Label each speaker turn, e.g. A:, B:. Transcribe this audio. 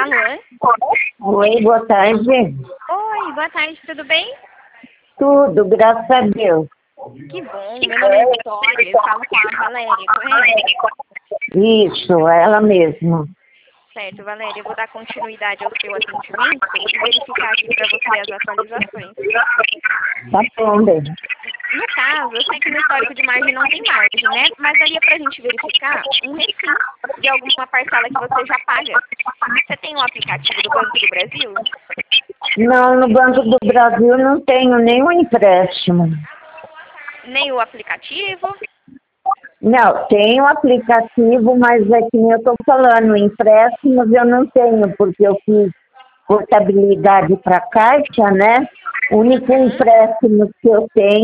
A: Alô?
B: Oi, boa tarde.
A: Oi, boa tarde, tudo bem?
B: Tudo, graças a Deus.
A: Que bom, meu nome é Vitória, eu falo com a Valéria, correto?
B: Isso, ela mesma.
A: Certo, Valéria, eu vou dar continuidade ao seu atendimento e verificar aqui para você as atualizações.
B: Tá bom, bem.
A: No caso, eu sei que no histórico de margem não tem margem, né? Mas daria para a gente verificar um refis de alguma parcela que você já paga. Você tem um aplicativo do Banco do Brasil?
B: Não, no Banco do Brasil não tenho nenhum empréstimo.
A: Nem o aplicativo?
B: Não, tenho aplicativo, mas é que nem eu estou falando, empréstimos eu não tenho, porque eu fiz portabilidade para Caixa, né? O único empréstimo que eu tenho